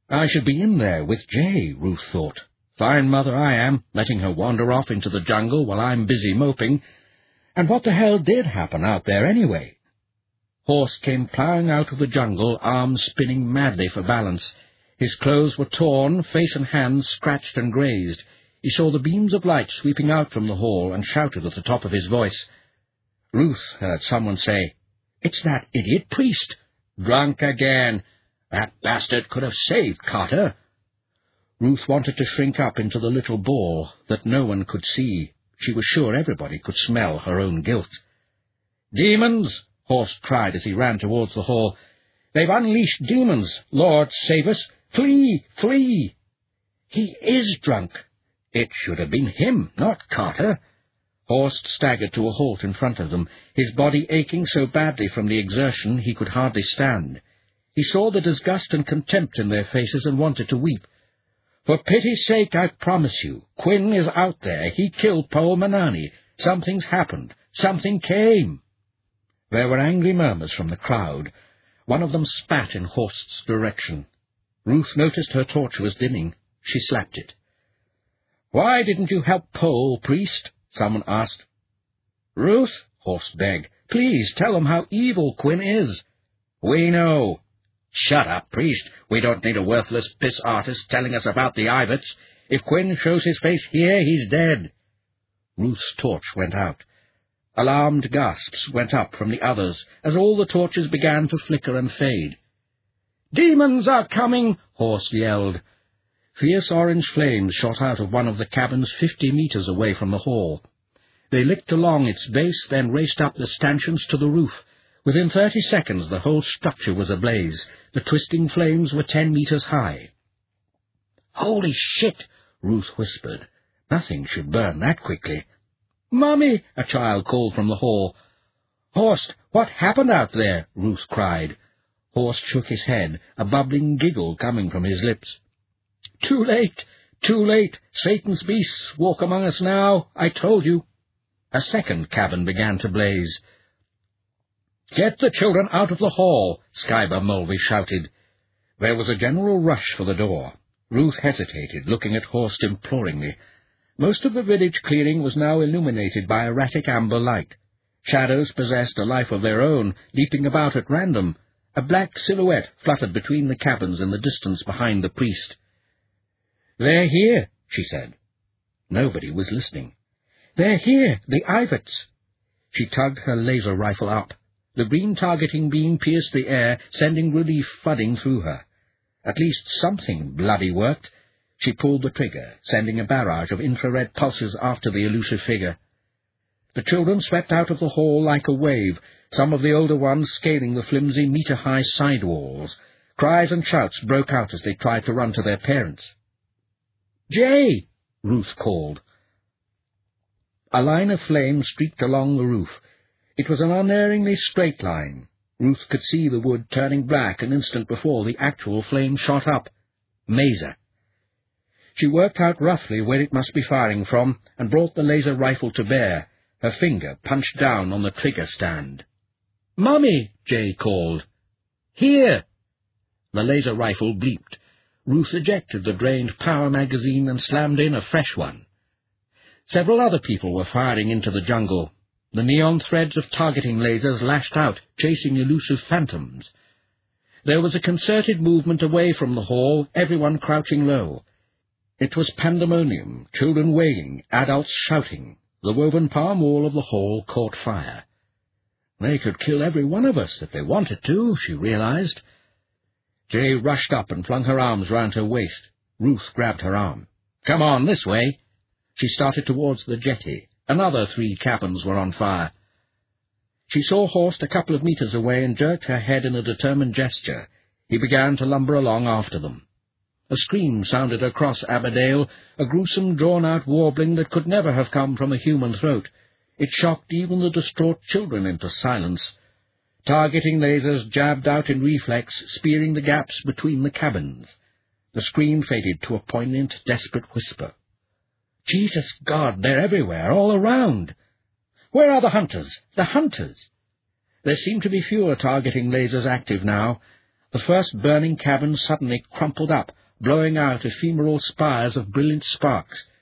I should be in there with Jay, Ruth thought. Fine mother I am, letting her wander off into the jungle while I'm busy moping. And what the hell did happen out there anyway? Horst came ploughing out of the jungle, arms spinning madly for balance. His clothes were torn, face and hands scratched and grazed. He saw the beams of light sweeping out from the hall and shouted at the top of his voice. Ruth heard someone say, "It's that idiot priest. Drunk again. That bastard could have saved Carter." Ruth wanted to shrink up into the little ball that no one could see. She was sure everybody could smell her own guilt. "Demons!" Horst cried as he ran towards the hall. "They've unleashed demons! Lord save us! Flee! Flee!" "He is drunk." It should have been him, not Carter. Horst staggered to a halt in front of them, his body aching so badly from the exertion he could hardly stand. He saw the disgust and contempt in their faces and wanted to weep. "For pity's sake, I promise you, Quinn is out there. He killed Paul Manani. Something's happened. Something came." There were angry murmurs from the crowd. One of them spat in Horst's direction. Ruth noticed her torch was dimming. She slapped it. "Why didn't you help Paul, priest?" someone asked. "Ruth," Horst begged, "please tell them how evil Quinn is." "We know." "Shut up, priest. We don't need a worthless piss artist telling us about the Iverts. If Quinn shows his face here, he's dead." Ruth's torch went out. Alarmed gasps went up from the others as all the torches began to flicker and fade. "Demons are coming!" Horst yelled. Fierce orange flames shot out of one of the cabins 50 meters away from the hall. They licked along its base, then raced up the stanchions to the roof. Within 30 seconds the whole structure was ablaze. The twisting flames were 10 meters high. "Holy shit!" Ruth whispered. "Nothing should burn that quickly." "Mummy!" a child called from the hall. "Horst, what happened out there?" Ruth cried. Horst shook his head, a bubbling giggle coming from his lips. "Too late! Too late! Satan's beasts walk among us now. I told you." A second cabin began to blaze. "Get the children out of the hall!" Skyber Mulvey shouted. There was a general rush for the door. Ruth hesitated, looking at Horst imploringly. Most of the village clearing was now illuminated by erratic amber light. Shadows possessed a life of their own, leaping about at random. A black silhouette fluttered between the cabins in the distance behind the priest. "They're here," she said. Nobody was listening. "They're here, the Iverts." She tugged her laser rifle up. The green targeting beam pierced the air, sending relief flooding through her. At least something bloody worked. She pulled the trigger, sending a barrage of infrared pulses after the elusive figure. The children swept out of the hall like a wave, some of the older ones scaling the flimsy meter-high side walls. Cries and shouts broke out as they tried to run to their parents. "Jay!" Ruth called. A line of flame streaked along the roof. It was an unerringly straight line. Ruth could see the wood turning black an instant before the actual flame shot up. Mazer. She worked out roughly where it must be firing from and brought the laser rifle to bear. Her finger punched down on the trigger stand. "Mummy!" Jay called. "Here!" The laser rifle bleeped. Ruth ejected the drained power magazine and slammed in a fresh one. Several other people were firing into the jungle. The neon threads of targeting lasers lashed out, chasing elusive phantoms. There was a concerted movement away from the hall, everyone crouching low. It was pandemonium, children wailing, adults shouting. The woven palm wall of the hall caught fire. They could kill every one of us if they wanted to, she realized. Jay rushed up and flung her arms round her waist. Ruth grabbed her arm. "Come on, this way." She started towards the jetty. Another 3 cabins were on fire. She saw Horst a couple of meters away and jerked her head in a determined gesture. He began to lumber along after them. A scream sounded across Aberdale, a gruesome, drawn-out warbling that could never have come from a human throat. It shocked even the distraught children into silence. Targeting lasers jabbed out in reflex, spearing the gaps between the cabins. The scream faded to a poignant, desperate whisper. "Jesus God, they're everywhere, all around!" "Where are the hunters? The hunters?" There seemed to be fewer targeting lasers active now. The first burning cabin suddenly crumpled up, blowing out ephemeral spires of brilliant sparks.